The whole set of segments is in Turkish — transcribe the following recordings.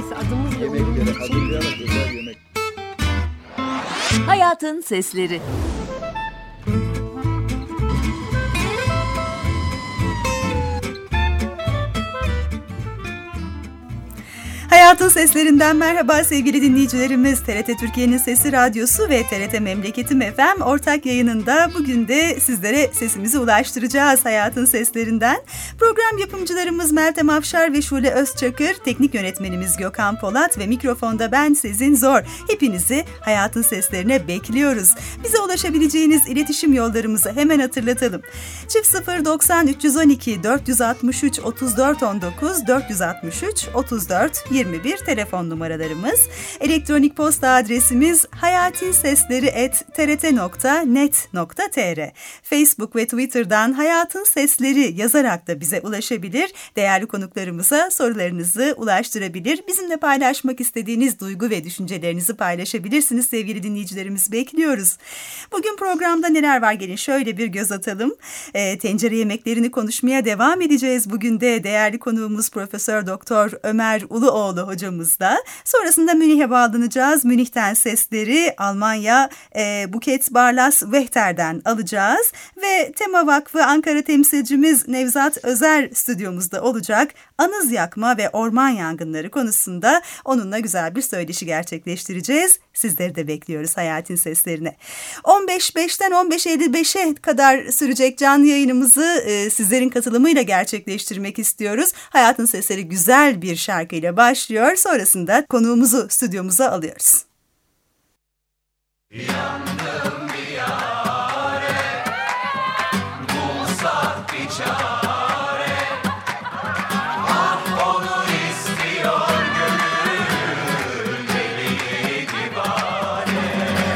Neyse adımız da Yemekleri hazırlayarak güzel yemek. Hayatın Sesleri. Hayatın Seslerinden merhaba sevgili dinleyicilerimiz. TRT Türkiye'nin Sesi Radyosu ve TRT Memleketim FM ortak yayınında bugün de sizlere sesimizi ulaştıracağız Hayatın Seslerinden. Program yapımcılarımız Meltem Afşar ve Şule Özçakır, teknik yönetmenimiz Gökhan Polat ve mikrofonda ben Sezin Zor. Hepinizi Hayatın Seslerine bekliyoruz. Bize ulaşabileceğiniz iletişim yollarımızı hemen hatırlatalım. 090 312 463 34 19 463 34 21 telefon numaralarımız. Elektronik posta adresimiz hayatinsesleri@trt.net.tr. Facebook ve Twitter'dan Hayatın Sesleri yazarak da bize ulaşabilir. Değerli konuklarımıza sorularınızı ulaştırabilir. Bizimle paylaşmak istediğiniz duygu ve düşüncelerinizi paylaşabilirsiniz sevgili dinleyicilerimiz. Bekliyoruz. Bugün programda neler var gelin şöyle bir göz atalım. Tencere yemeklerini konuşmaya devam edeceğiz. Bugün de değerli konuğumuz Profesör Doktor Ömer Uluoğlu hocamızla. Sonrasında Münih'e bağlanacağız. Münih'ten sesleri Almanya Buket Barlas Wechter'den alacağız. Ve Tema Vakfı Ankara temsilcimiz Nevzat Özer stüdyomuzda olacak. Anız yakma ve orman yangınları konusunda onunla güzel bir söyleşi gerçekleştireceğiz. Sizleri de bekliyoruz Hayatın Seslerine. 15.05'ten 15.55'e kadar sürecek canlı yayınımızı sizlerin katılımıyla gerçekleştirmek istiyoruz. Hayatın Sesleri güzel bir şarkıyla başlıyor. Sonrasında konuğumuzu stüdyomuza alıyoruz. Yandım bir yâre, bulsak bir çare. Ah onu istiyor gönül, deli divane.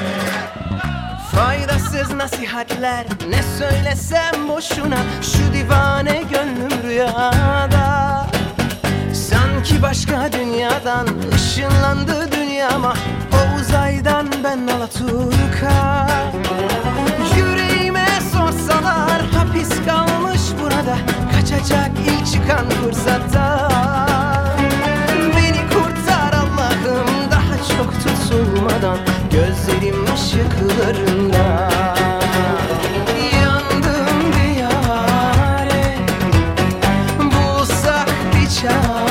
Faydasız nasihatler, ne söylesem boşuna. Şu divane gönlüm rüyada. Sanki başka dünyadan ışınlandı dünyama. O uzaydan ben Alaturka. Yüreğime sorsalar hapis kalmış burada. Kaçacak ilk çıkan fırsatta. Beni kurtar Allah'ım daha çok tutulmadan. Gözlerim ışıklarında. Yandım bir yâre, bulsak bir çare.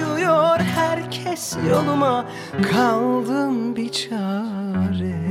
koyuyor herkes yoluma, kaldım bir çare.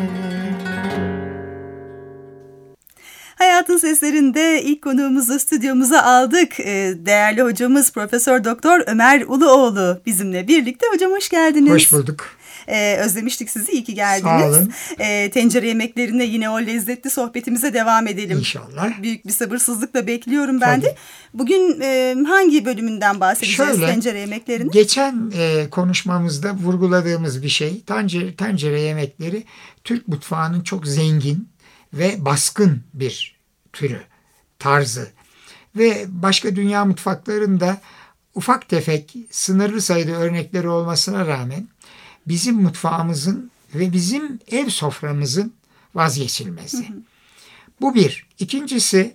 Hayatın Seslerinde ilk konuğumuzu stüdyomuza aldık. Değerli hocamız Profesör Doktor Ömer Uluoğlu bizimle birlikte. Hocam hoş geldiniz. Hoş bulduk. Özlemiştik sizi, iyi ki geldiniz. Sağ olun. Tencere yemeklerine yine o lezzetli sohbetimize devam edelim. İnşallah. Büyük bir sabırsızlıkla bekliyorum ben de. Bugün hangi bölümünden bahsedeceğiz tencere yemeklerinin? Geçen konuşmamızda vurguladığımız bir şey, tencere yemekleri Türk mutfağının çok zengin ve baskın bir türü, tarzı. Ve başka dünya mutfaklarında ufak tefek, sınırlı sayıda örnekleri olmasına rağmen bizim mutfağımızın ve bizim ev soframızın vazgeçilmezi. Bu bir. İkincisi,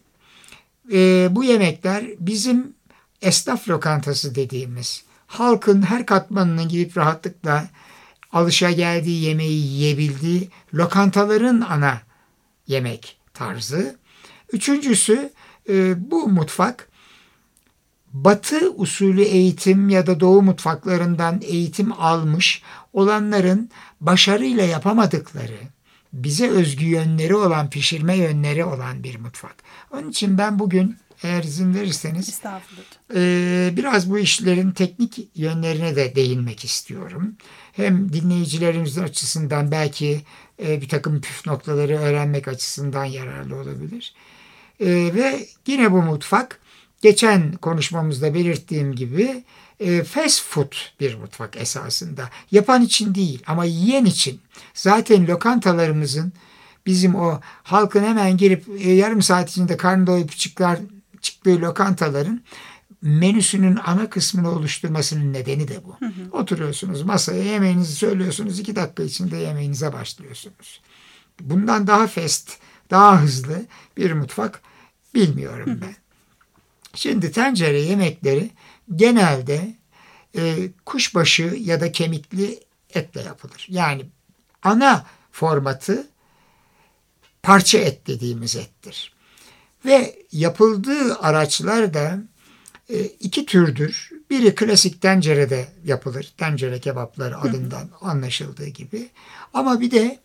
bu yemekler bizim esnaf lokantası dediğimiz, halkın her katmanına gidip rahatlıkla alışageldiği yemeği yiyebildiği lokantaların ana yemek tarzı. Üçüncüsü, bu mutfak Batı usulü eğitim ya da Doğu mutfaklarından eğitim almış olanların başarıyla yapamadıkları, bize özgü yönleri olan, pişirme yönleri olan bir mutfak. Onun için ben bugün, eğer izin verirseniz, biraz bu işlerin teknik yönlerine de değinmek istiyorum. Hem dinleyicilerimizin açısından belki bir takım püf noktaları öğrenmek açısından yararlı olabilir. Ve yine bu mutfak, geçen konuşmamızda belirttiğim gibi fast food bir mutfak esasında. Yapan için değil ama yiyen için. Zaten lokantalarımızın, bizim o halkın hemen girip yarım saat içinde karnı doyup çıktığı lokantaların menüsünün ana kısmını oluşturmasının nedeni de bu. Oturuyorsunuz masaya, yemeğinizi söylüyorsunuz, 2 dakika içinde yemeğinize başlıyorsunuz. Bundan daha fast, daha hızlı bir mutfak bilmiyorum ben. Şimdi tencere yemekleri genelde kuşbaşı ya da kemikli etle yapılır. Yani ana formatı parça et dediğimiz ettir. Ve yapıldığı araçlar da 2 türdür. Biri klasik tencerede yapılır. Tencere kebapları adından anlaşıldığı gibi. Ama bir de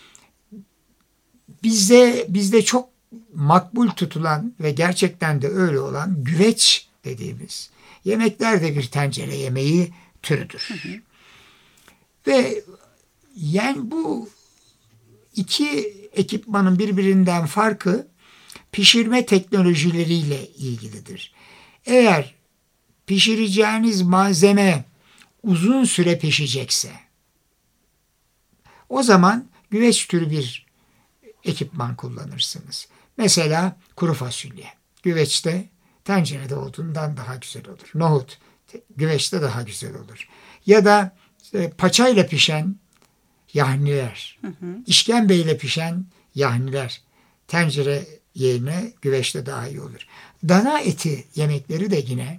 bizde çok makbul tutulan ve gerçekten de öyle olan güveç dediğimiz yemekler de bir tencere yemeği türüdür. Ve yani bu 2 ekipmanın birbirinden farkı pişirme teknolojileriyle ilgilidir. Eğer pişireceğiniz malzeme uzun süre pişecekse, o zaman güveç türü bir ekipman kullanırsınız. Mesela kuru fasulye. Güveçte tencerede olduğundan daha güzel olur. Nohut güveçte daha güzel olur. Ya da paçayla pişen yahniler, işkembeyle pişen yahniler tencere yerine güveçte daha iyi olur. Dana eti yemekleri de yine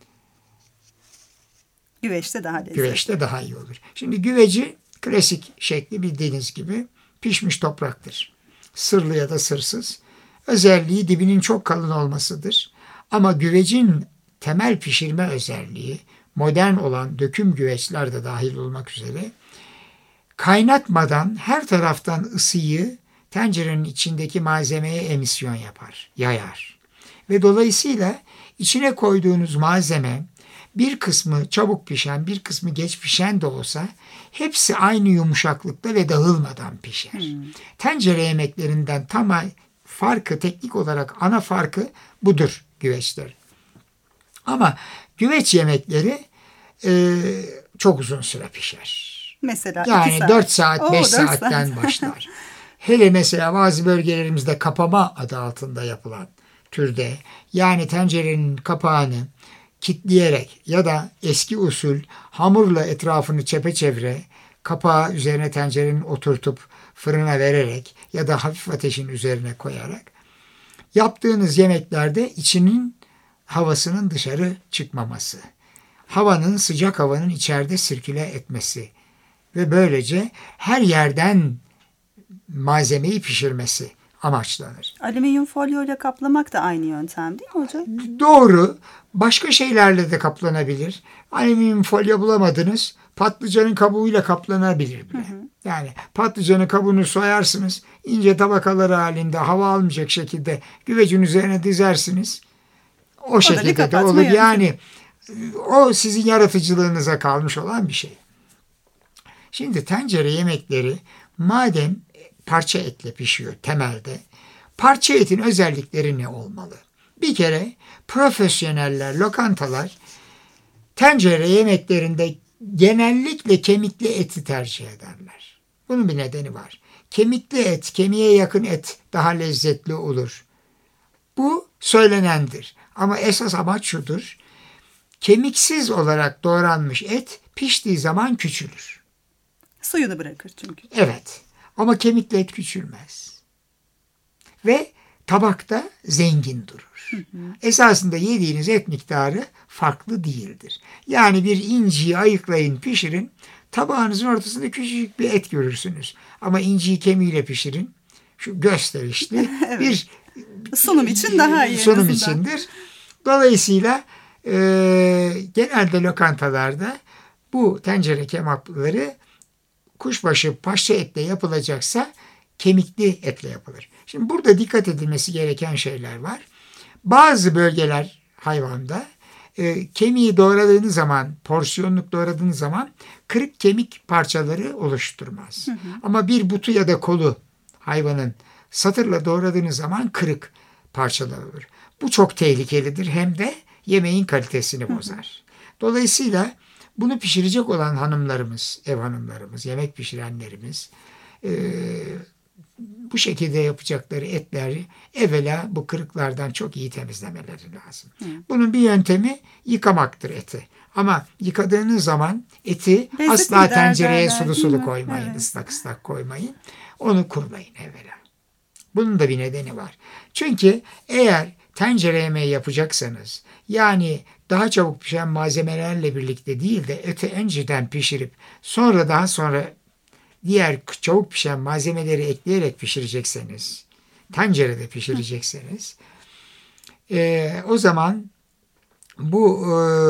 güveçte daha lezzetli. Güveçte daha iyi olur. Şimdi güveci klasik şekli bildiğiniz gibi pişmiş topraktır. Sırlı ya da sırsız. Özelliği dibinin çok kalın olmasıdır. Ama güvecin temel pişirme özelliği, modern olan döküm güveçler de dahil olmak üzere, kaynatmadan her taraftan ısıyı tencerenin içindeki malzemeye emisyon yapar, yayar. Ve dolayısıyla içine koyduğunuz malzeme bir kısmı çabuk pişen, bir kısmı geç pişen de olsa hepsi aynı yumuşaklıkta ve dağılmadan pişer. Tencere yemeklerinden farkı, teknik olarak ana farkı budur güveçler. Ama güveç yemekleri çok uzun süre pişer. Mesela yani 4 saat, 5 saatten başlar. Hele mesela bazı bölgelerimizde kapama adı altında yapılan türde, yani tencerenin kapağını kilitleyerek ya da eski usul hamurla etrafını çepeçevre kapağı üzerine tencerenin oturtup fırına vererek ya da hafif ateşin üzerine koyarak yaptığınız yemeklerde içinin havasının dışarı çıkmaması, sıcak havanın içeride sirküle etmesi ve böylece her yerden malzemeyi pişirmesi amaçlanır. Alüminyum folyo ile kaplamak da aynı yöntem değil mi hocam? Doğru. Başka şeylerle de kaplanabilir. Alüminyum folyo bulamadınız. Patlıcanın kabuğuyla kaplanabilir bile. Yani patlıcanın kabuğunu soyarsınız. İnce tabakalar halinde hava almayacak şekilde güvecin üzerine dizersiniz. O şekilde de olur. Yani o sizin yaratıcılığınıza kalmış olan bir şey. Şimdi tencere yemekleri madem parça etle pişiyor temelde, parça etin özellikleri ne olmalı? Bir kere profesyoneller, lokantalar tencere yemeklerinde genellikle kemikli eti tercih ederler. Bunun bir nedeni var. Kemikli et, kemiğe yakın et daha lezzetli olur. Bu söylenendir. Ama esas amaç şudur. Kemiksiz olarak doğranmış et piştiği zaman küçülür. Suyunu bırakır çünkü. Evet. Ama kemikli et küçülmez. Ve tabakta zengin durur. Esasında yediğiniz et miktarı farklı değildir. Yani bir inciyi ayıklayın, pişirin. Tabağınızın ortasında küçücük bir et görürsünüz. Ama inciyi kemiğiyle pişirin. Şu gösterişli Evet. bir Sunum için daha iyi. sunum içindir. Dolayısıyla genelde lokantalarda bu tencere kebapları kuşbaşı parça etle yapılacaksa kemikli etle yapılır. Şimdi burada dikkat edilmesi gereken şeyler var. Bazı bölgeler hayvanda kemiği doğradığınız zaman, porsiyonluk doğradığınız zaman kırık kemik parçaları oluşturmaz. Ama bir butu ya da kolu hayvanın satırla doğradığınız zaman kırık parçalar olur. Bu çok tehlikelidir, hem de yemeğin kalitesini bozar. Dolayısıyla bunu pişirecek olan hanımlarımız, ev hanımlarımız, yemek pişirenlerimiz bu şekilde yapacakları etleri evvela bu kırıklardan çok iyi temizlemeleri lazım. Bunun bir yöntemi yıkamaktır eti. Ama yıkadığınız zaman eti asla tencereye sulu sulu koymayın, ıslak ıslak koymayın. Onu kurulayın evvela. Bunun da bir nedeni var. Çünkü eğer tencere yemeği yapacaksanız, yani daha çabuk pişen malzemelerle birlikte değil de eti önceden pişirip daha sonra diğer çabuk pişen malzemeleri ekleyerek pişirecekseniz, tencerede pişirecekseniz, o zaman bu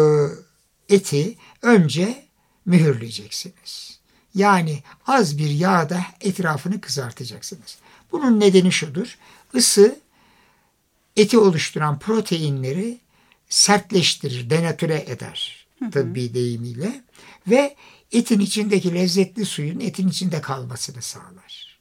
eti önce mühürleyeceksiniz. Yani az bir yağda etrafını kızartacaksınız. Bunun nedeni şudur: ısı eti oluşturan proteinleri sertleştirir, denatüre eder tıbbi deyimiyle ve etin içindeki lezzetli suyun etin içinde kalmasını sağlar.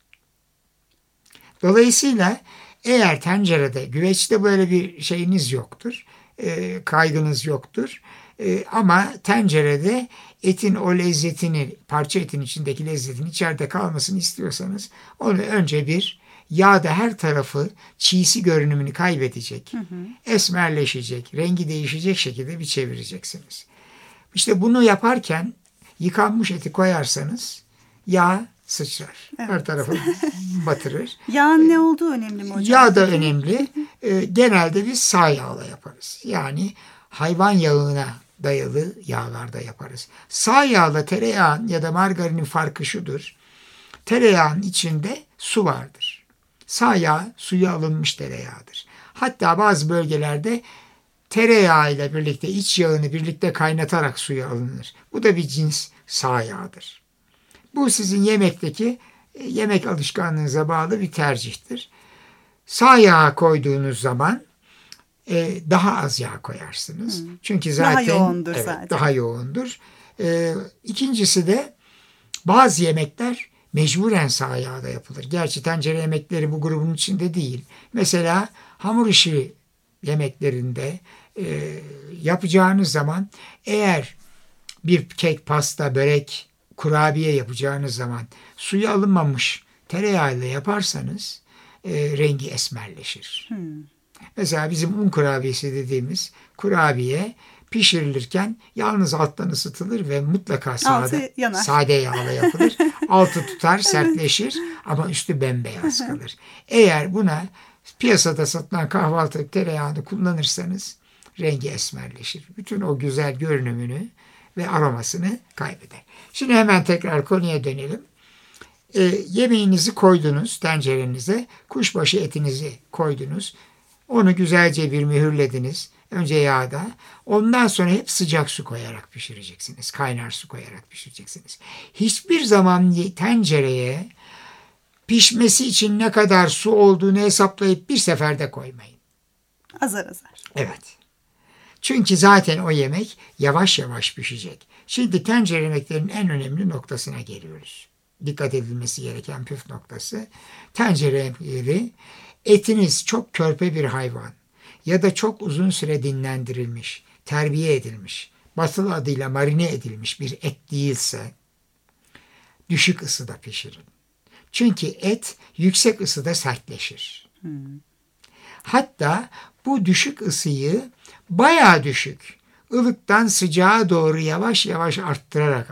Dolayısıyla eğer tencerede, güveçte böyle bir şeyiniz yoktur, kaygınız yoktur, ama tencerede etin o lezzetini, parça etin içindeki lezzetin içeride kalmasını istiyorsanız onu önce bir yağda her tarafı çiğsi görünümünü kaybedecek, esmerleşecek, rengi değişecek şekilde bir çevireceksiniz. İşte bunu yaparken yıkanmış eti koyarsanız yağ sıçrar. Evet. Her tarafı batırır. Yağın ne olduğu önemli mi hocam? Yağ da önemli. Genelde biz sağ yağla yaparız. Yani hayvan yağına dayalı yağlarda yaparız. Sağ yağla tereyağın ya da margarinin farkı şudur: tereyağın içinde su vardır. Sağ yağ suyu alınmış tereyağıdır. Hatta bazı bölgelerde tereyağı ile birlikte iç yağını birlikte kaynatarak suyu alınır. Bu da bir cins sağ yağdır. Bu sizin yemekteki yemek alışkanlığınıza bağlı bir tercihtir. Sağ yağı koyduğunuz zaman daha az yağ koyarsınız. Çünkü zaten daha yoğundur zaten. Daha yoğundur. İkincisi de bazı yemekler mecburen sağ yağda yapılır. Gerçi tencere yemekleri bu grubun içinde değil. Mesela hamur işi yemeklerinde yapacağınız zaman, eğer bir kek, pasta, börek, kurabiye yapacağınız zaman suyu alınmamış tereyağıyla yaparsanız rengi esmerleşir. Mesela bizim un kurabiyesi dediğimiz kurabiye pişirilirken yalnız alttan ısıtılır ve mutlaka sade yağla yapılır. Altı tutar, sertleşir ama üstü bembeyaz kalır. Eğer buna piyasada satılan kahvaltılık tereyağını kullanırsanız rengi esmerleşir. Bütün o güzel görünümünü ve aromasını kaybeder. Şimdi hemen tekrar konuya dönelim. Yemeğinizi koydunuz tencerenize, kuşbaşı etinizi koydunuz. Onu güzelce bir mühürlediniz. Önce yağda. Ondan sonra hep sıcak su koyarak pişireceksiniz. Kaynar su koyarak pişireceksiniz. Hiçbir zaman tencereye pişmesi için ne kadar su olduğunu hesaplayıp bir seferde koymayın. Azar azar. Evet. Çünkü zaten o yemek yavaş yavaş pişecek. Şimdi tencere yemeklerinin en önemli noktasına geliyoruz. Dikkat edilmesi gereken püf noktası. Tencere yemekleri, etiniz çok körpe bir hayvan ya da çok uzun süre dinlendirilmiş, terbiye edilmiş, batılı adıyla marine edilmiş bir et değilse düşük ısıda pişirin. Çünkü et yüksek ısıda sertleşir. Hatta bu düşük ısıyı bayağı düşük, ılıktan sıcağa doğru yavaş yavaş arttırın.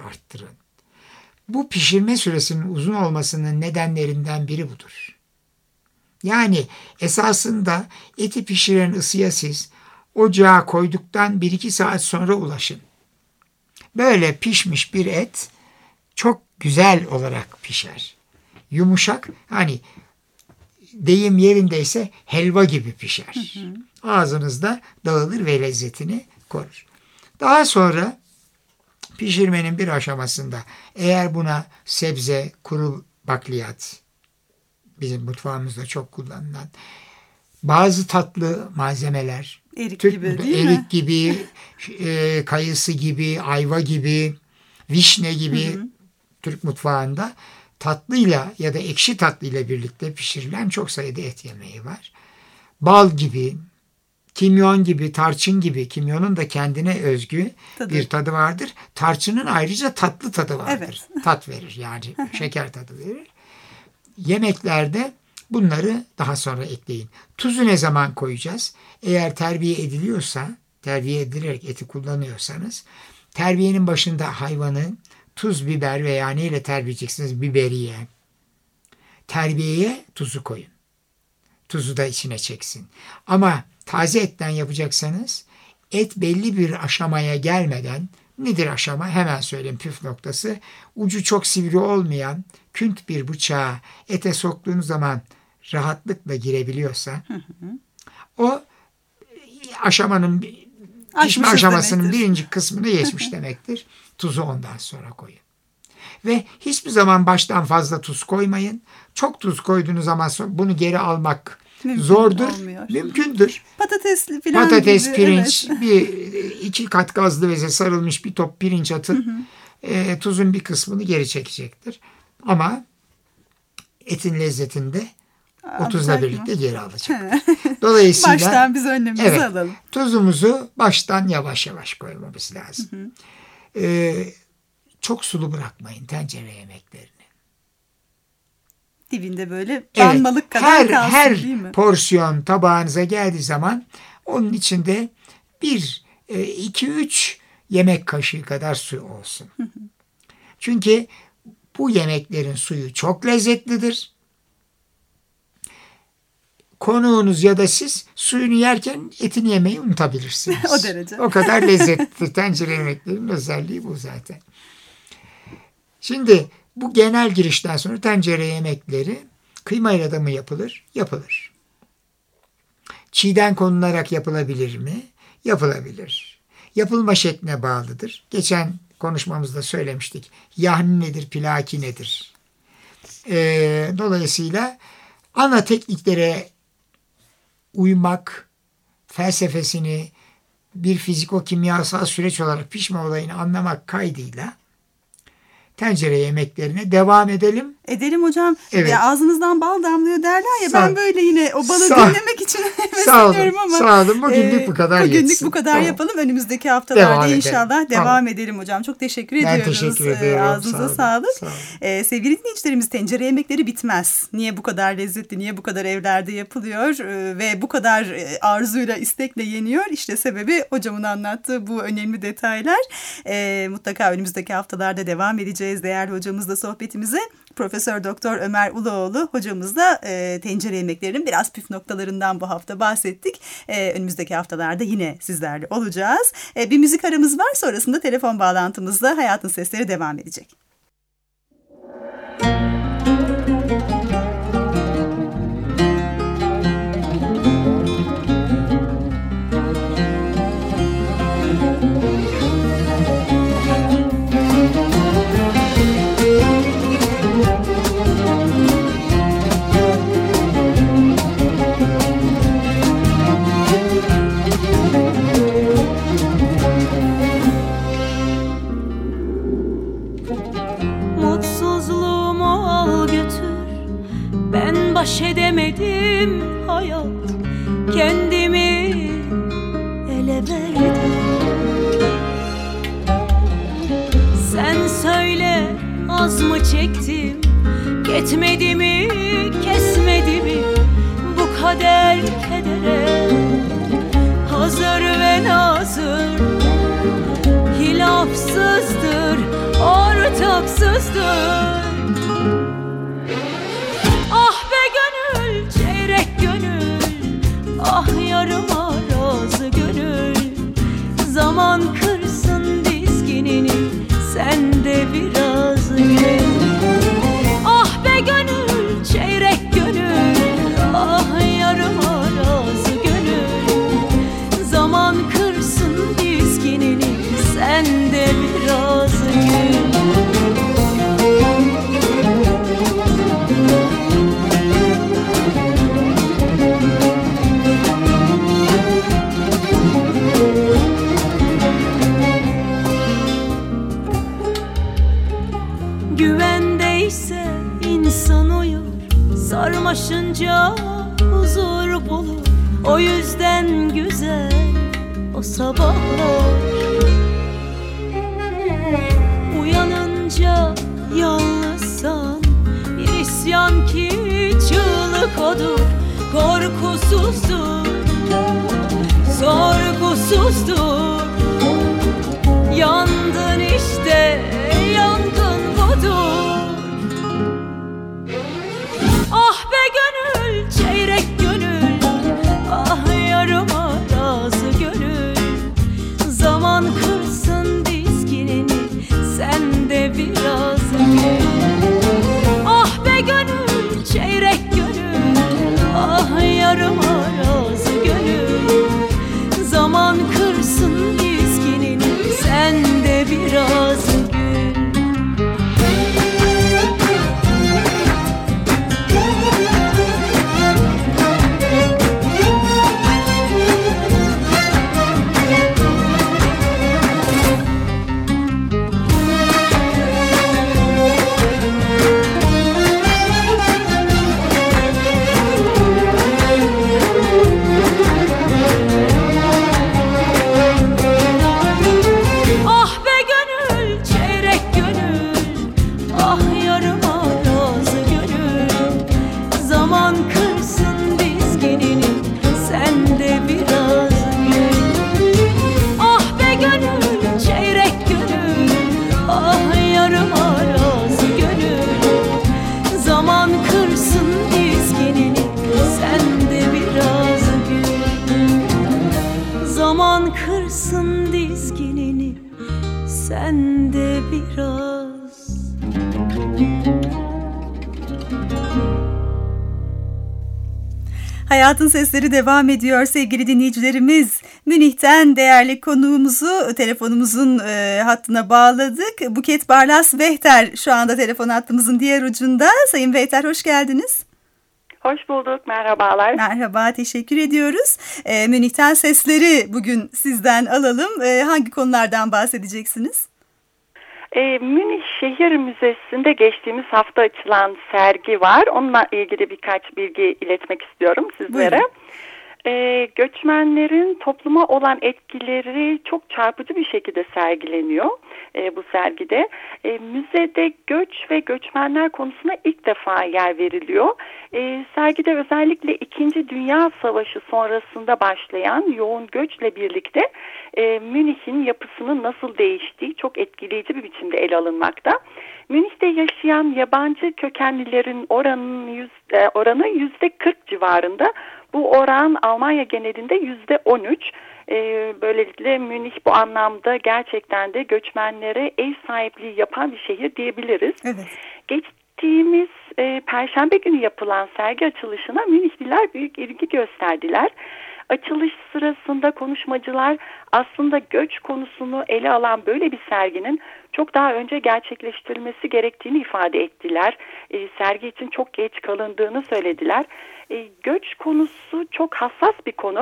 Bu pişirme süresinin uzun olmasının nedenlerinden biri budur. Yani esasında eti pişiren ısıya siz ocağa koyduktan 1-2 saat sonra ulaşın. Böyle pişmiş bir et çok güzel olarak pişer. Yumuşak, hani deyim yerindeyse helva gibi pişer. Ağzınızda dağılır ve lezzetini korur. Daha sonra pişirmenin bir aşamasında eğer buna sebze, kuru bakliyat, bizim mutfağımızda çok kullanılan bazı tatlı malzemeler, erik gibi değil mi? Erik gibi, kayısı gibi, ayva gibi, vişne gibi Türk mutfağında tatlıyla ya da ekşi tatlıyla birlikte pişirilen çok sayıda et yemeği var. Bal gibi, kimyon gibi, tarçın gibi, kimyonun da kendine özgü bir tadı vardır. Tarçının ayrıca tatlı tadı vardır. Evet. Tat verir yani şeker tadı verir. Yemeklerde bunları daha sonra ekleyin. Tuzu ne zaman koyacağız? Eğer terbiye ediliyorsa, terbiye edilerek eti kullanıyorsanız, terbiyenin başında hayvanı tuz, biber veya neyle terbiye edeceksiniz? Biberiye. Terbiyeye tuzu koyun. Tuzu da içine çeksin. Ama taze etten yapacaksanız et belli bir aşamaya gelmeden, nedir aşama? Hemen söyleyeyim püf noktası. Ucu çok sivri olmayan künt bir bıçağı ete soktuğunuz zaman rahatlıkla girebiliyorsa o aşamanın pişme aşamasının demektir. Birinci kısmını geçmiş demektir. Tuzu ondan sonra koyun. Ve hiçbir zaman baştan fazla tuz koymayın. Çok tuz koyduğunuz zaman bunu geri almak zordur. Olmuyor. Mümkündür. Patatesli falan Patates, gibi, pirinç, evet. 2 kat gazlı beze sarılmış bir top pirinç atın. Tuzun bir kısmını geri çekecektir. Ama etin lezzetinde o tuzla birlikte geri alacak. Dolayısıyla baştan biz önlemimizi alalım. Tuzumuzu baştan yavaş yavaş koymamız lazım. Çok sulu bırakmayın tencere yemeklerini. Dibinde böyle canmalık kadar kalsın değil mi? Her porsiyon tabağınıza geldiği zaman onun içinde 2-3 yemek kaşığı kadar su olsun. Çünkü bu yemeklerin suyu çok lezzetlidir. Konuğunuz ya da siz suyunu yerken etini yemeyi unutabilirsiniz. O derece. O kadar lezzetli. Tencere yemeklerinin özelliği bu zaten. Şimdi bu genel girişten sonra tencere yemekleri kıymayla da mı yapılır? Yapılır. Çiğden konularak yapılabilir mi? Yapılabilir. Yapılma şekline bağlıdır. Geçen konuşmamızda söylemiştik. Yahni nedir, pilaki nedir? Dolayısıyla ana tekniklere uymak, felsefesini bir fiziko-kimyasal süreç olarak pişme olayını anlamak kaydıyla tencere yemeklerine devam edelim. Edelim hocam. Evet. Ya ağzınızdan bal damlıyor derler ya, ben böyle yine o balı dinlemek için hevesleniyorum ama. Sağ olun. Bugünlük bu kadar yetsin. Bugünlük bu kadar yapalım. Önümüzdeki haftalarda inşallah devam edelim hocam. Çok teşekkür ediyoruz. Ben teşekkür ediyorum. Ağzınıza sağlık. Sevgili dinleyicilerimiz, tencere yemekleri bitmez. Niye bu kadar lezzetli, niye bu kadar evlerde yapılıyor ve bu kadar arzuyla, istekle yeniyor? İşte sebebi hocamın anlattığı bu önemli detaylar. Mutlaka önümüzdeki haftalarda devam edeceğiz değerli hocamızla sohbetimize. Profesör Doktor Ömer Uluoğlu hocamızla tencere yemeklerinin biraz püf noktalarından bu hafta bahsettik. Önümüzdeki haftalarda yine sizlerle olacağız. Bir müzik aramız var, sonrasında telefon bağlantımızla Hayatın Sesleri devam edecek. baş edemedim hayat, kendimi ele verdim. Sen söyle, az mı çektim, yetmedi mi, kesmedi mi bu kader kedere? Hazır ve nazır, hilafsızdır, ortaksızdır. Ah be gönül, çeyrek gönül, ah yarım arazi gönül. Zaman kırsın dizginini, sen de biraz gül. Ah be gönül, çeyrek gönül, ah yarım arazi gönül. Zaman kırsın dizginini, sen de biraz gül. Güvendeyse insan uyur, sarmaşınca huzur bulur. O yüzden güzel o sabahlar, uyanınca yalnızsan bir isyan ki çığlık odur. Korkusuzdur, sorgusuzdur. Yandın işte, yangın budur. Ah be gönül, çeyrek gönül, ah yarım arazi gönül. Zaman kırsın dizginini, sen de biraz gül. Ah be gönül, çeyrek gönül, ah yarım arazi gönül. Zaman kırsın dizginini, sen de biraz gül. Zaman kırsın dizginini, sen de biraz. Hayatın Sesleri devam ediyor sevgili dinleyicilerimiz. Münih'ten değerli konuğumuzu telefonumuzun hattına bağladık. Buket Barlas Vehter şu anda telefon hattımızın diğer ucunda. Sayın Vehter, hoş geldiniz. Hoş bulduk, merhabalar. Merhaba, teşekkür ediyoruz. Münih'ten sesleri bugün sizden alalım. Hangi konulardan bahsedeceksiniz? Münih Şehir Müzesi'nde geçtiğimiz hafta açılan sergi var. Onunla ilgili birkaç bilgi iletmek istiyorum sizlere. Göçmenlerin topluma olan etkileri çok çarpıcı bir şekilde sergileniyor bu sergide. Müzede göç ve göçmenler konusuna ilk defa yer veriliyor. Sergide özellikle 2. Dünya Savaşı sonrasında başlayan yoğun göçle birlikte Münih'in yapısının nasıl değiştiği çok etkileyici bir biçimde ele alınmakta. Münih'te yaşayan yabancı kökenlilerin oranı %40 civarında. Bu oran Almanya genelinde %13. Böylelikle Münih bu anlamda gerçekten de göçmenlere ev sahipliği yapan bir şehir diyebiliriz. Evet. Geçtiğimiz Perşembe günü yapılan sergi açılışına Münihliler büyük ilgi gösterdiler. Açılış sırasında konuşmacılar aslında göç konusunu ele alan böyle bir serginin çok daha önce gerçekleştirilmesi gerektiğini ifade ettiler. Sergi için çok geç kalındığını söylediler. Göç konusu çok hassas bir konu.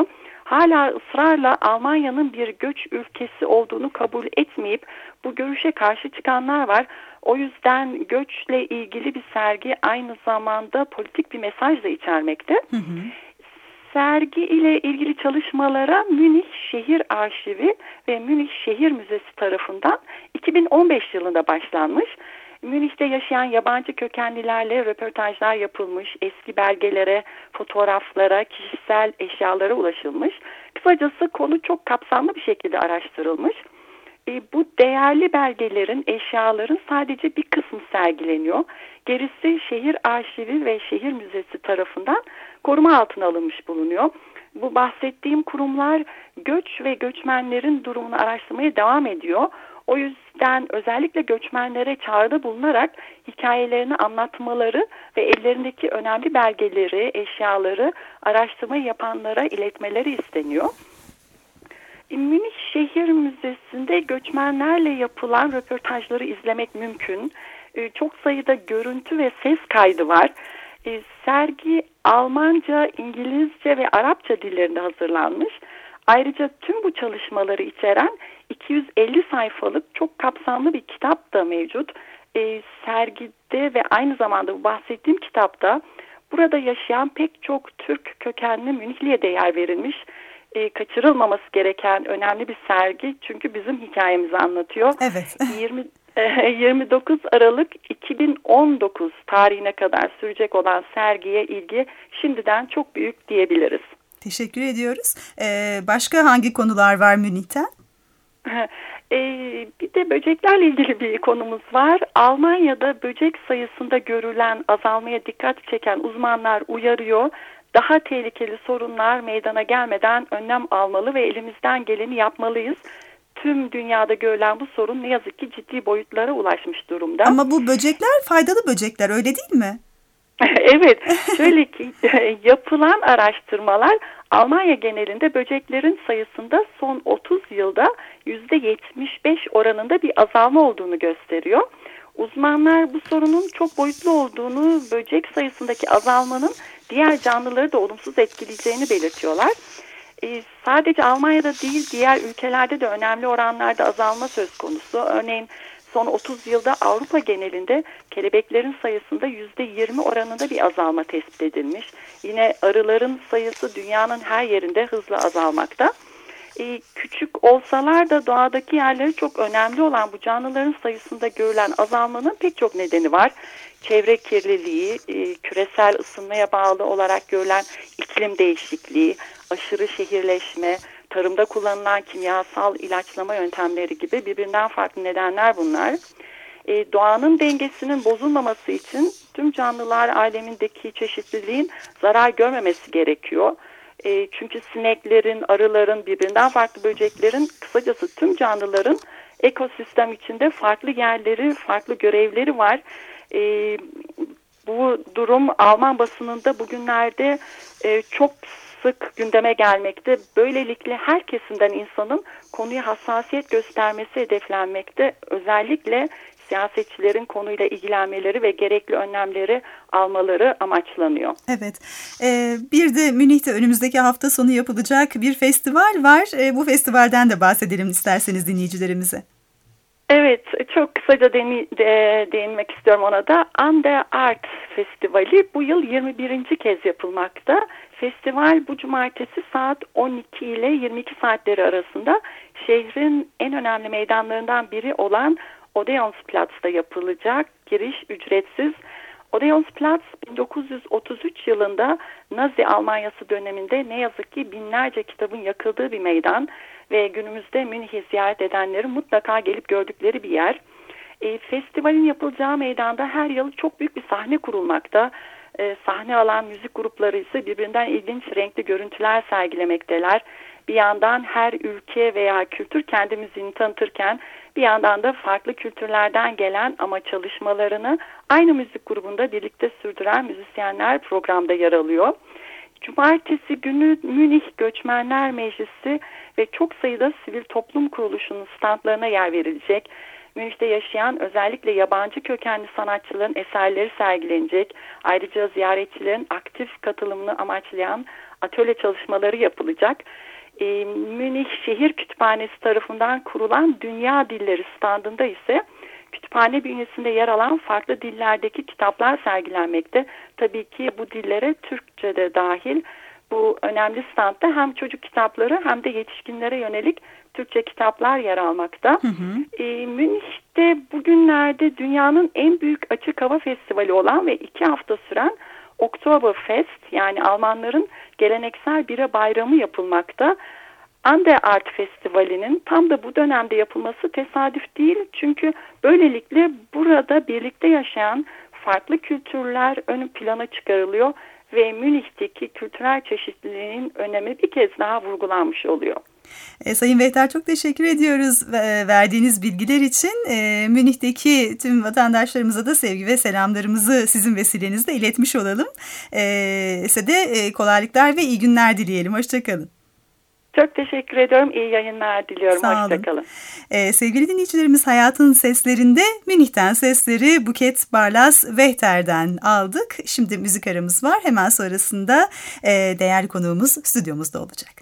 hala ısrarla Almanya'nın bir göç ülkesi olduğunu kabul etmeyip bu görüşe karşı çıkanlar var. O yüzden göçle ilgili bir sergi aynı zamanda politik bir mesaj da içermekte. Hı hı. Sergi ile ilgili çalışmalara Münih Şehir Arşivi ve Münih Şehir Müzesi tarafından 2015 yılında başlanmış. Münih'te yaşayan yabancı kökenlilerle röportajlar yapılmış, eski belgelere, fotoğraflara, kişisel eşyalara ulaşılmış. Kısacası konu çok kapsamlı bir şekilde araştırılmış. Bu değerli belgelerin, eşyaların sadece bir kısmı sergileniyor. Gerisi şehir arşivi ve şehir müzesi tarafından koruma altına alınmış bulunuyor. Bu bahsettiğim kurumlar göç ve göçmenlerin durumunu araştırmaya devam ediyor. O yüzden özellikle göçmenlere çağrıda bulunarak hikayelerini anlatmaları ve ellerindeki önemli belgeleri, eşyaları araştırma yapanlara iletmeleri isteniyor. Münih Şehir Müzesi'nde göçmenlerle yapılan röportajları izlemek mümkün. Çok sayıda görüntü ve ses kaydı var. Sergi Almanca, İngilizce ve Arapça dillerinde hazırlanmış. Ayrıca tüm bu çalışmaları içeren 250 sayfalık çok kapsamlı bir kitap da mevcut. Sergide ve aynı zamanda bu bahsettiğim kitapta burada yaşayan pek çok Türk kökenli Münihli'ye de yer verilmiş. Kaçırılmaması gereken önemli bir sergi çünkü bizim hikayemizi anlatıyor. Evet. 29 Aralık 2019 tarihine kadar sürecek olan sergiye ilgi şimdiden çok büyük diyebiliriz. Teşekkür ediyoruz. Başka hangi konular var Münih'ten? Bir de böceklerle ilgili bir konumuz var. Almanya'da böcek sayısında görülen azalmaya dikkat çeken uzmanlar uyarıyor. Daha tehlikeli sorunlar meydana gelmeden önlem almalı ve elimizden geleni yapmalıyız. Tüm dünyada görülen bu sorun ne yazık ki ciddi boyutlara ulaşmış durumda. Ama bu böcekler faydalı böcekler, öyle değil mi? Evet, şöyle ki yapılan araştırmalar Almanya genelinde böceklerin sayısında son 30 yılda %75 oranında bir azalma olduğunu gösteriyor. Uzmanlar bu sorunun çok boyutlu olduğunu, böcek sayısındaki azalmanın diğer canlıları da olumsuz etkileyeceğini belirtiyorlar. Sadece Almanya'da değil, diğer ülkelerde de önemli oranlarda azalma söz konusu. Örneğin son 30 yılda Avrupa genelinde kelebeklerin sayısında %20 oranında bir azalma tespit edilmiş. Yine arıların sayısı dünyanın her yerinde hızla azalmakta. Küçük olsalar da doğadaki yerleri çok önemli olan bu canlıların sayısında görülen azalmanın pek çok nedeni var. Çevre kirliliği, küresel ısınmaya bağlı olarak görülen iklim değişikliği, aşırı şehirleşme, tarımda kullanılan kimyasal ilaçlama yöntemleri gibi birbirinden farklı nedenler bunlar. Doğanın dengesinin bozulmaması için tüm canlılar alemindeki çeşitliliğin zarar görmemesi gerekiyor. Çünkü sineklerin, arıların, birbirinden farklı böceklerin, kısacası tüm canlıların ekosistem içinde farklı yerleri, farklı görevleri var. Bu durum Alman basınında bugünlerde çok sık gündeme gelmekte. Böylelikle her kesimden insanın konuya hassasiyet göstermesi hedeflenmekte. Özellikle siyasetçilerin konuyla ilgilenmeleri ve gerekli önlemleri almaları amaçlanıyor. Evet. Bir de Münih'te önümüzdeki hafta sonu yapılacak bir festival var. Bu festivalden de bahsedelim isterseniz dinleyicilerimize. Evet, çok kısaca değinmek istiyorum ona da. Under Art Festivali bu yıl 21. kez yapılmakta. Festival bu cumartesi saat 12 ile 22 saatleri arasında şehrin en önemli meydanlarından biri olan Odeonsplatz'ta yapılacak. Giriş ücretsiz. Odeonsplatz 1933 yılında Nazi Almanyası döneminde ne yazık ki binlerce kitabın yakıldığı bir meydan ve günümüzde Münih'i ziyaret edenlerin mutlaka gelip gördükleri bir yer. Festivalin yapılacağı meydanda her yıl çok büyük bir sahne kurulmakta. Sahne alan müzik grupları ise birbirinden ilginç renkli görüntüler sergilemekteler. Bir yandan her ülke veya kültür kendi müziğini tanıtırken bir yandan da farklı kültürlerden gelen ama çalışmalarını aynı müzik grubunda birlikte sürdüren müzisyenler programda yer alıyor. Cumartesi günü Münih Göçmenler Meclisi ve çok sayıda sivil toplum kuruluşunun standlarına yer verilecek. Münih'te yaşayan özellikle yabancı kökenli sanatçıların eserleri sergilenecek. Ayrıca ziyaretçilerin aktif katılımını amaçlayan atölye çalışmaları yapılacak. Münih Şehir Kütüphanesi tarafından kurulan Dünya Dilleri standında ise kütüphane bünyesinde yer alan farklı dillerdeki kitaplar sergilenmekte. Tabii ki bu dillere Türkçe de dahil. Bu önemli standta hem çocuk kitapları hem de yetişkinlere yönelik Türkçe kitaplar yer almakta. Münih'te bugünlerde dünyanın en büyük açık hava festivali olan ve 2 hafta süren Oktoberfest, yani Almanların geleneksel bira bayramı yapılmakta. Anderart Festivali'nin tam da bu dönemde yapılması tesadüf değil. Çünkü böylelikle burada birlikte yaşayan farklı kültürler ön plana çıkarılıyor ve Münih'teki kültürel çeşitliliğin önemi bir kez daha vurgulanmış oluyor. Sayın Bihter, çok teşekkür ediyoruz verdiğiniz bilgiler için. Münih'teki tüm vatandaşlarımıza da sevgi ve selamlarımızı sizin vesilenizle iletmiş olalım. Size de kolaylıklar ve iyi günler dileyelim. Hoşçakalın. Çok teşekkür ediyorum. İyi yayınlar diliyorum. Hoşçakalın. Sevgili dinleyicilerimiz, Hayatın Seslerinde Münih'ten sesleri Buket Barlas-Vehter'den aldık. Şimdi müzik aramız var. Hemen sonrasında değerli konuğumuz stüdyomuzda olacak.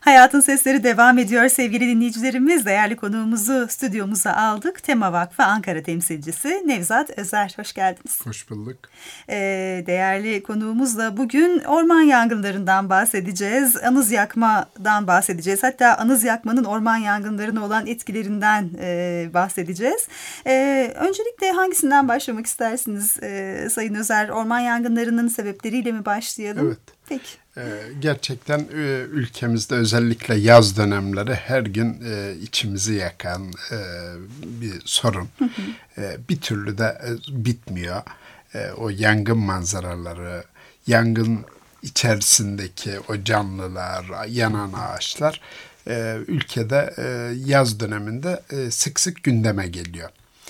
Hayatın Sesleri devam ediyor sevgili dinleyicilerimiz. Değerli konuğumuzu stüdyomuza aldık. Tema Vakfı Ankara temsilcisi Nevzat Özer. Hoş geldiniz. Hoş bulduk. Değerli konuğumuzla bugün orman yangınlarından bahsedeceğiz. Anız yakmadan bahsedeceğiz. Hatta anız yakmanın orman yangınlarına olan etkilerinden bahsedeceğiz. Öncelikle hangisinden başlamak istersiniz Sayın Özer? Orman yangınlarının sebepleriyle mi başlayalım? Evet. Peki. Gerçekten ülkemizde özellikle yaz dönemleri her gün içimizi yakan bir sorun. Bir türlü de bitmiyor. O yangın manzaraları, yangın içerisindeki o canlılar, yanan ağaçlar ülkede yaz döneminde sık sık gündeme geliyor.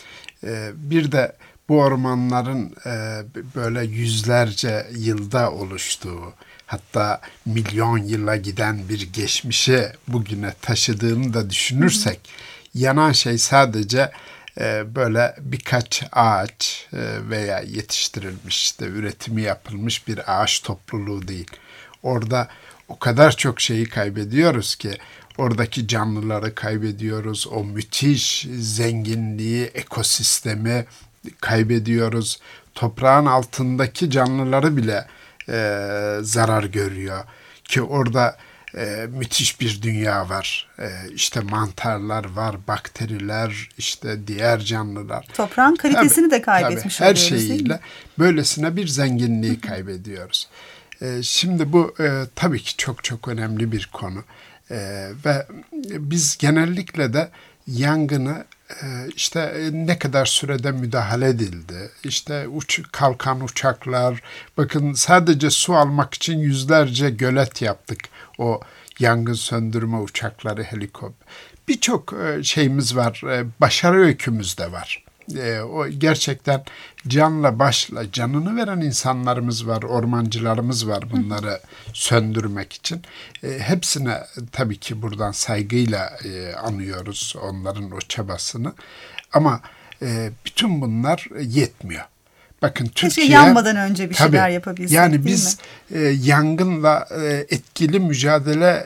Bir de bu ormanların böyle yüzlerce yılda oluştuğu, hatta milyon yıla giden bir geçmişi bugüne taşıdığını da düşünürsek, yanan şey sadece böyle birkaç ağaç veya yetiştirilmiş, işte üretimi yapılmış bir ağaç topluluğu değil. Orada o kadar çok şeyi kaybediyoruz ki, oradaki canlıları kaybediyoruz, o müthiş zenginliği, ekosistemi kaybediyoruz. Toprağın altındaki canlıları bile zarar görüyor ki orada müthiş bir dünya var. İşte mantarlar var, bakteriler, işte diğer canlılar. Toprağın kalitesini de kaybetmiş her oluyoruz, şeyiyle böylesine bir zenginliği kaybediyoruz. Şimdi bu tabii ki çok çok önemli bir konu. Ve biz genellikle de yangını işte ne kadar sürede müdahale edildi, işte kalkan uçaklar, bakın sadece su almak için yüzlerce gölet yaptık, o yangın söndürme uçakları, helikopter, birçok şeyimiz var, başarı öykümüz de var. O gerçekten canla başla canını veren insanlarımız var, ormancılarımız var bunları söndürmek için. Hepsine tabii ki buradan saygıyla anıyoruz onların o çabasını. Ama bütün bunlar yetmiyor. Bakın Türkiye yanmadan önce bir şeyler yapabilsek, yani biz yangınla etkili mücadele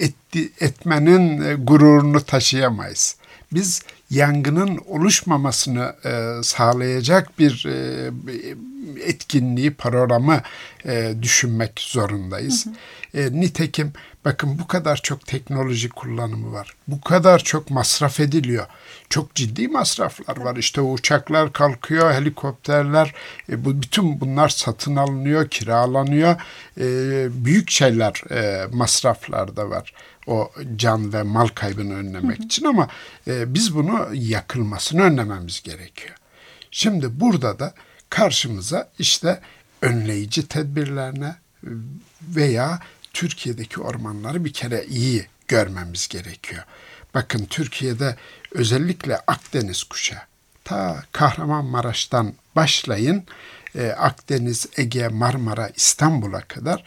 etmenin gururunu taşıyamayız. Biz yangının oluşmamasını sağlayacak bir etkinliği, programı düşünmek zorundayız. Nitekim bakın bu kadar çok teknoloji kullanımı var. Bu kadar çok masraf ediliyor. Çok ciddi masraflar var. İşte uçaklar kalkıyor, helikopterler, bütün bunlar satın alınıyor, kiralanıyor. Büyük şeyler, masraflar da var. O can ve mal kaybını önlemek için, ama biz bunu yakılmasını önlememiz gerekiyor. Şimdi burada da karşımıza işte önleyici tedbirlerine veya Türkiye'deki ormanları bir kere iyi görmemiz gerekiyor. Bakın Türkiye'de özellikle Akdeniz kuşağı, ta Kahramanmaraş'tan başlayın, Akdeniz, Ege, Marmara, İstanbul'a kadar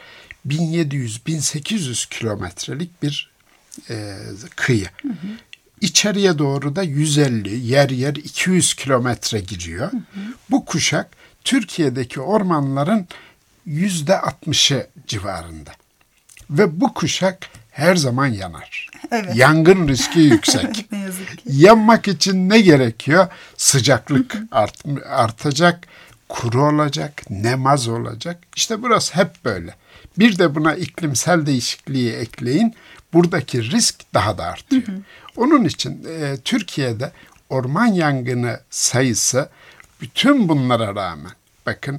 1700-1800 kilometrelik bir kıyı. İçeriye doğru da 150, yer yer 200 kilometre giriyor. Bu kuşak Türkiye'deki ormanların %60'ı civarında. Ve bu kuşak her zaman yanar. Evet. Yangın riski yüksek. Ne yazık ki. Yanmak için ne gerekiyor? Sıcaklık artacak, kuru olacak, nem az olacak. İşte burası hep böyle. Bir de buna iklimsel değişikliği ekleyin. Buradaki risk daha da artıyor. Onun için Türkiye'de orman yangını sayısı bütün bunlara rağmen, bakın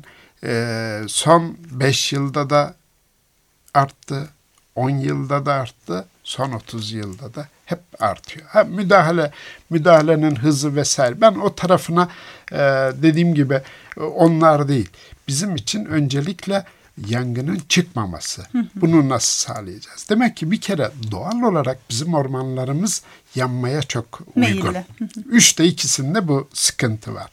son 5 yılda da arttı, 10 yılda da arttı, son 30 yılda da hep artıyor. Müdahalenin hızı vesaire. Ben o tarafına dediğim gibi onlar değil. Bizim için öncelikle yangının çıkmaması. Bunu nasıl sağlayacağız? Demek ki bir kere doğal olarak bizim ormanlarımız yanmaya çok uygun. 3'te 2'sinde bu sıkıntı var.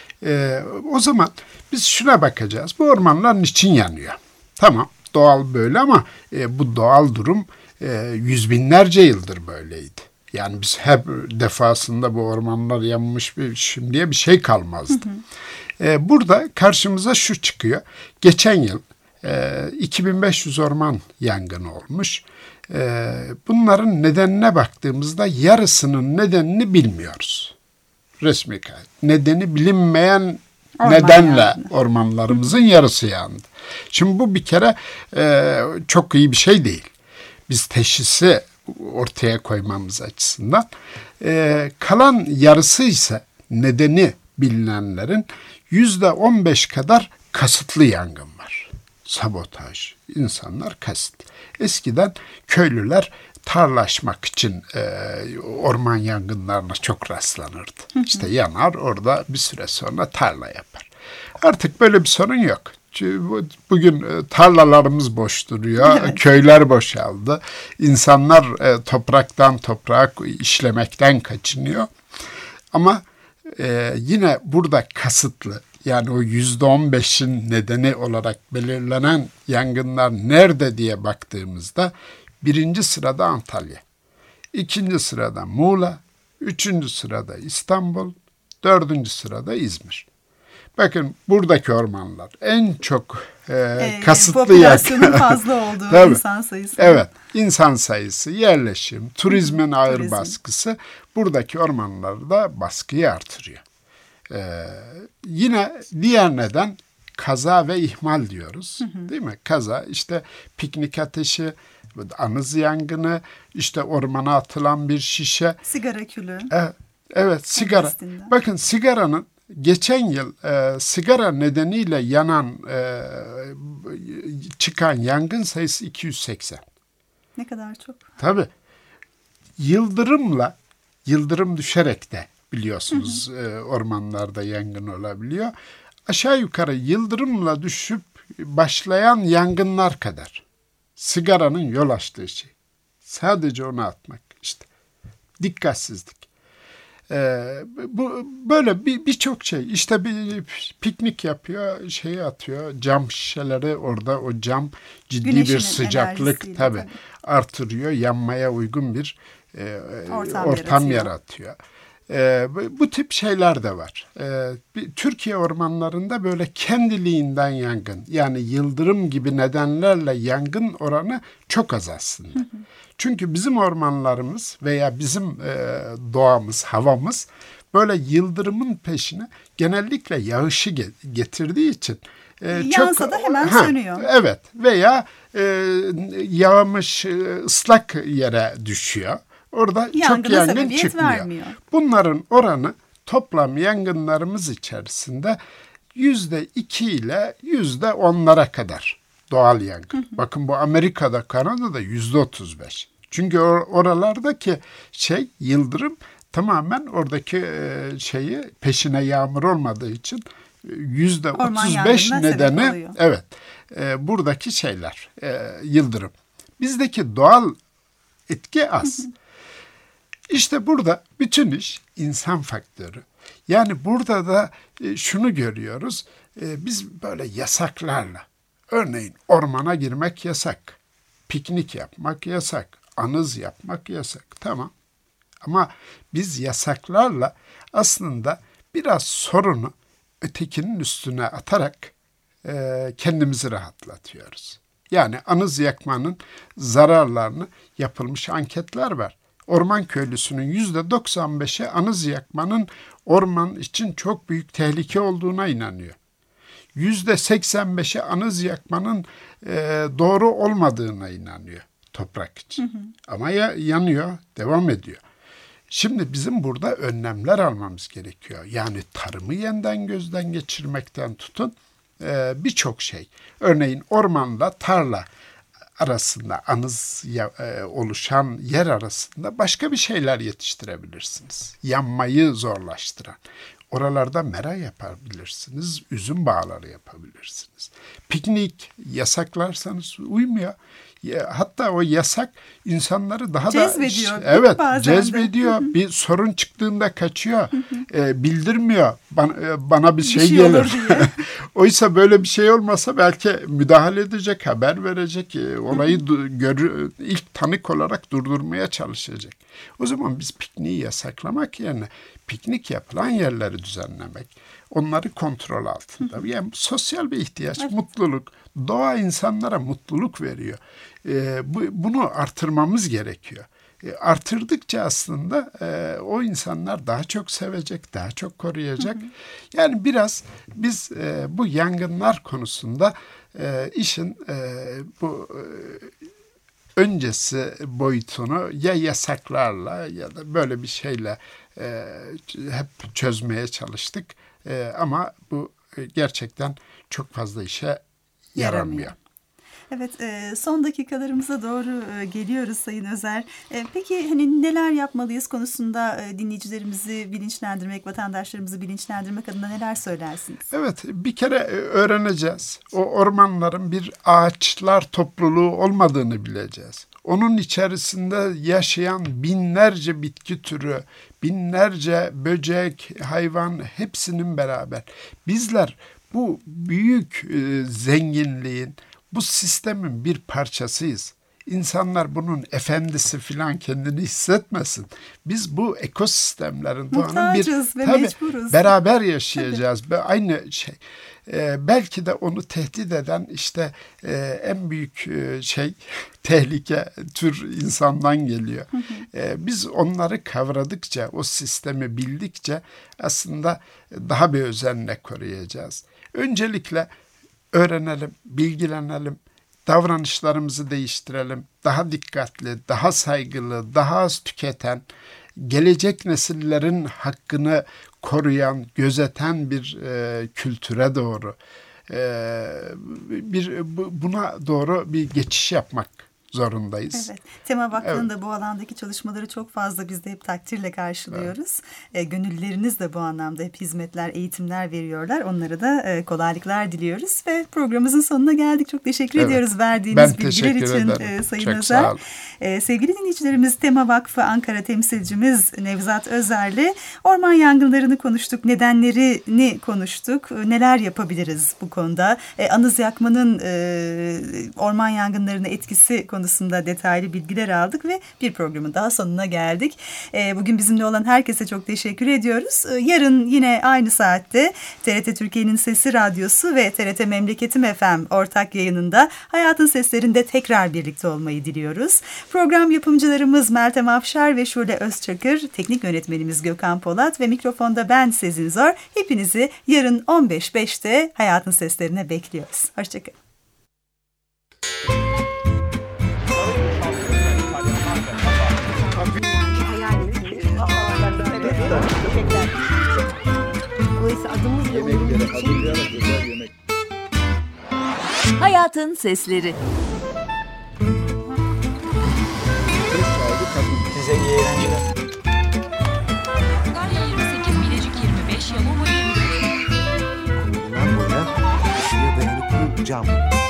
O zaman biz şuna bakacağız. Bu ormanlar niçin yanıyor? Tamam, doğal böyle, ama bu doğal durum yüz binlerce yıldır böyleydi. Yani biz hep defasında bu ormanlar yanmış, şimdiye bir şey kalmazdı. Burada karşımıza şu çıkıyor. Geçen yıl 2500 orman yangını olmuş. Bunların nedenine baktığımızda yarısının nedenini bilmiyoruz. Resmi kayıt. Nedeni bilinmeyen nedenle ormanlarımızın yarısı yandı. Şimdi bu bir kere çok iyi bir şey değil. Biz teşhisi ortaya koymamız açısından. Kalan yarısı ise nedeni bilinenlerin %15 kadar kasıtlı yangın var. Sabotaj, insanlar kasıtlı. Eskiden köylüler tarlaşmak için orman yangınlarına çok rastlanırdı. İşte yanar, orada bir süre sonra tarla yapar. Artık böyle bir sorun yok. Bugün tarlalarımız boş duruyor, evet. Köyler boşaldı. İnsanlar topraktan toprağa işlemekten kaçınıyor. Ama yine burada kasıtlı, yani o %15'in nedeni olarak belirlenen yangınlar nerede diye baktığımızda 1. sırada Antalya, 2. sırada Muğla, 3. sırada İstanbul, 4. sırada İzmir. Bakın buradaki ormanlar en çok kasıtlı popülasyonun fazla olduğu insan sayısı. Evet, insan sayısı, yerleşim, turizmin ağır baskısı buradaki ormanlarda baskıyı artırıyor. Yine diğer neden kaza ve ihmal diyoruz. Değil mi? Kaza, işte piknik ateşi, anız yangını, işte ormana atılan bir şişe. Sigara külü. Evet, sigara. Bakın sigaranın geçen yıl sigara nedeniyle yanan çıkan yangın sayısı 280. Ne kadar çok. Tabii. Yıldırım düşerek de biliyorsunuz ormanlarda yangın olabiliyor. Aşağı yukarı yıldırımla düşüp başlayan yangınlar kadar sigaranın yol açtığı şey. Sadece onu atmak işte. Dikkatsizlik. Bu böyle birçok şey. İşte bir piknik yapıyor, şeyi atıyor, cam şişeleri, orada o cam ciddi Güneşin bir sıcaklık tabii artırıyor, yanmaya uygun bir ortam yaratıyor. Bu tip şeyler de var. Türkiye ormanlarında böyle kendiliğinden yangın, yani yıldırım gibi nedenlerle yangın oranı çok az aslında. Çünkü bizim ormanlarımız veya bizim doğamız, havamız böyle yıldırımın peşine genellikle yağışı getirdiği için yansa da hemen sönüyor. Evet, veya yağmış ıslak yere düşüyor. Orada çok yangın çıkmıyor. Vermiyor. Bunların oranı toplam yangınlarımız içerisinde %2 ile %10'lara kadar doğal yangın. Bakın bu Amerika'da, Kanada'da %35. Çünkü oralardaki yıldırım tamamen oradaki şeyi peşine yağmur olmadığı için %35 nedeni evet buradaki şeyler yıldırım. Bizdeki doğal etki az. İşte burada bütün iş insan faktörü. Yani burada da şunu görüyoruz. Biz böyle yasaklarla, örneğin ormana girmek yasak, piknik yapmak yasak, anız yapmak yasak. Tamam. Ama biz yasaklarla aslında biraz sorunu ötekinin üstüne atarak kendimizi rahatlatıyoruz. Yani anız yakmanın zararlarını yapılmış anketler var. Orman köylüsünün %95'i anız yakmanın orman için çok büyük tehlike olduğuna inanıyor. %85'i anız yakmanın doğru olmadığına inanıyor toprak için. Ama yanıyor, devam ediyor. Şimdi bizim burada önlemler almamız gerekiyor. Yani tarımı yeniden gözden geçirmekten tutun birçok şey. Örneğin ormanla tarla arasında, anız oluşan yer arasında başka bir şeyler yetiştirebilirsiniz. Yanmayı zorlaştıran. Oralarda mera yapabilirsiniz, üzüm bağları yapabilirsiniz. Piknik yasaklarsanız uymuyor. Hatta o yasak insanları daha cezbediyor. Evet, cezbediyor. Bir sorun çıktığında kaçıyor. Bildirmiyor. Bana bir şey gelir. Oysa böyle bir şey olmasa belki müdahale edecek, haber verecek, olayı ilk tanık olarak durdurmaya çalışacak. O zaman biz pikniği yasaklamak yerine piknik yapılan yerleri düzenlemek, onları kontrol altında. Yani sosyal bir ihtiyaç, mutluluk. Doğa insanlara mutluluk veriyor. Bunu artırmamız gerekiyor. Artırdıkça aslında o insanlar daha çok sevecek, daha çok koruyacak. Yani biraz biz bu yangınlar konusunda işin bu öncesi boyutunu ya yasaklarla ya da böyle bir şeyle hep çözmeye çalıştık. Ama bu gerçekten çok fazla işe yaramıyor. Evet, son dakikalarımıza doğru geliyoruz Sayın Özer. Peki hani neler yapmalıyız konusunda dinleyicilerimizi bilinçlendirmek, vatandaşlarımızı bilinçlendirmek adına neler söylersiniz? Evet, bir kere öğreneceğiz. O ormanların bir ağaçlar topluluğu olmadığını bileceğiz. Onun içerisinde yaşayan binlerce bitki türü, binlerce böcek, hayvan, hepsinin beraber. Bizler bu büyük zenginliğin, bu sistemin bir parçasıyız. İnsanlar bunun efendisi falan kendini hissetmesin. Biz bu ekosistemlerin muhtacız ve mecburuz. Beraber yaşayacağız. Aynı şey. Belki de onu tehdit eden işte en büyük tehlike tür insandan geliyor. Biz onları kavradıkça, o sistemi bildikçe aslında daha bir özenle koruyacağız. Öncelikle öğrenelim, bilgilenelim, davranışlarımızı değiştirelim, daha dikkatli, daha saygılı, daha az tüketen, gelecek nesillerin hakkını koruyan, gözeten bir kültüre doğru, buna doğru bir geçiş yapmak zorundayız. Evet. Tema Vakfı'nın da bu alandaki çalışmaları çok fazla biz de hep takdirle karşılıyoruz. Gönüllüleriniz de bu anlamda hep hizmetler, eğitimler veriyorlar. Onlara da kolaylıklar diliyoruz ve programımızın sonuna geldik. Çok teşekkür ediyoruz verdiğiniz bilgiler için Sayın Özer. Sevgili dinleyicilerimiz, Tema Vakfı Ankara temsilcimiz Nevzat Özer'le orman yangınlarını konuştuk, nedenlerini konuştuk, neler yapabiliriz bu konuda. Anız yakmanın orman yangınlarına etkisi konusunda detaylı bilgiler aldık ve bir programın daha sonuna geldik. Bugün bizimle olan herkese çok teşekkür ediyoruz. Yarın yine aynı saatte TRT Türkiye'nin Sesi Radyosu ve TRT Memleketim FM ortak yayınında Hayatın Seslerinde tekrar birlikte olmayı diliyoruz. Program yapımcılarımız Meltem Afşar ve Şule Özçakır, teknik yönetmenimiz Gökhan Polat ve mikrofonda ben Sezin Zor. Hepinizi yarın 15.05'te Hayatın Seslerine bekliyoruz. Hoşçakalın. Hayatın Sesleri. Size iyi eğlenceler. Antalya 28, Bilecik 25, Yalova 24. Bundan boya ısıya dayanıklı cam.